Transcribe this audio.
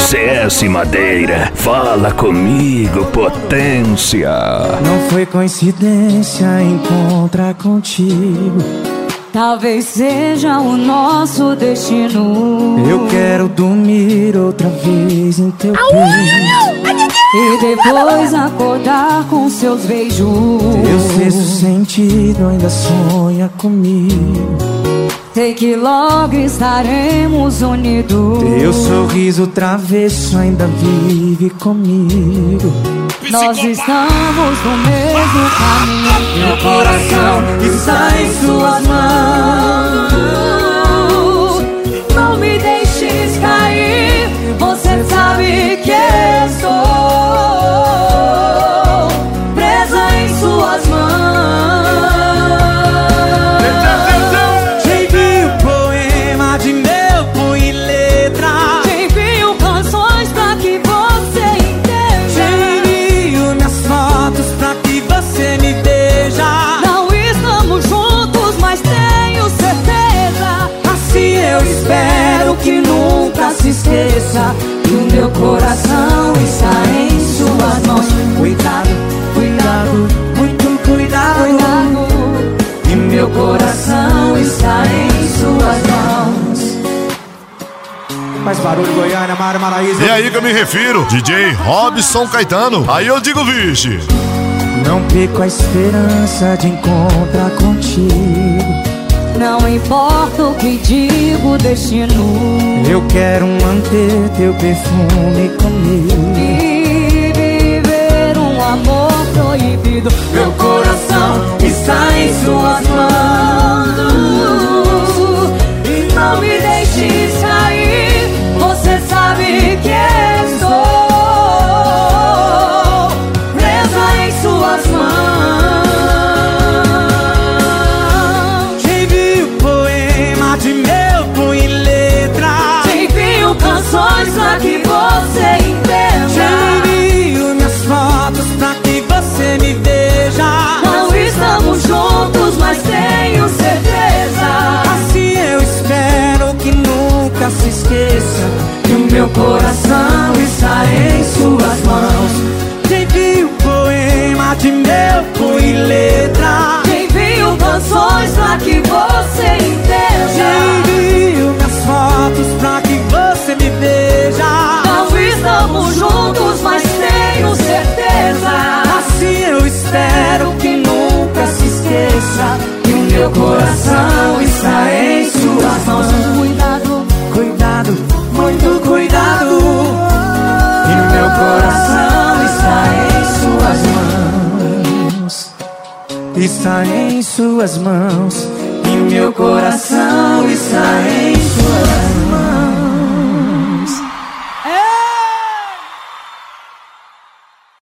CS Madeira, fala comigo, potência. Não foi coincidência encontrar contigo. Talvez seja o nosso destino. Eu quero dormir outra vez em teu peito E depois acordar com seus beijos. Teu sexto sentido ainda sonha comigo. Sei que logo estaremos unidos. Teu sorriso travesso ainda vive comigo. Nós estamos no mesmo caminho. Meu coração está em suas mãos. Não me deixes cair. Você sabe que estou presa em suas mãos. Te envio poema de meu punho e letra. Te envio canções pra que você entenda. Te envio minhas fotos pra que você me veja. Não estamos juntos, mas tenho certeza. Assim eu espero que nunca se esqueça que o meu coração está em suas mãos. Cuidado, cuidado, muito cuidado, Cuidado, e meu coração está em suas mãos. Faz barulho, Goiânia, Mário Maraíza. É aí que eu me refiro, DJ Robson Caetano. Aí eu digo, vixe. Não perco a esperança de encontrar contigo. não importa o que diga o destino. Eu quero manter teu perfume comigo E viver um amor proibido. Meu coração está em suas mãos. E não me deixes cair. Você sabe que estou presa em suas mãos. Te envio poema de meu punho e letra. Te envio canções pra que você entenda. Te envio minhas fotos pra que você me veja. Não estamos juntos, mas tenho certeza. Assim eu espero que nunca se esqueça que o meu coração está em suas mãos. Te envio poema de meu punho e letra. Te envio canções pra que você entenda. Te envio minhas fotos pra que você me veja. Não estamos juntos, mas tenho certeza. Assim eu espero que nunca se esqueça que o meu coração está em suas mãos. Cuidado, Cuidado, muito cuidado. E meu coração está em suas mãos. Está em suas mãos. E meu coração está em suas mãos.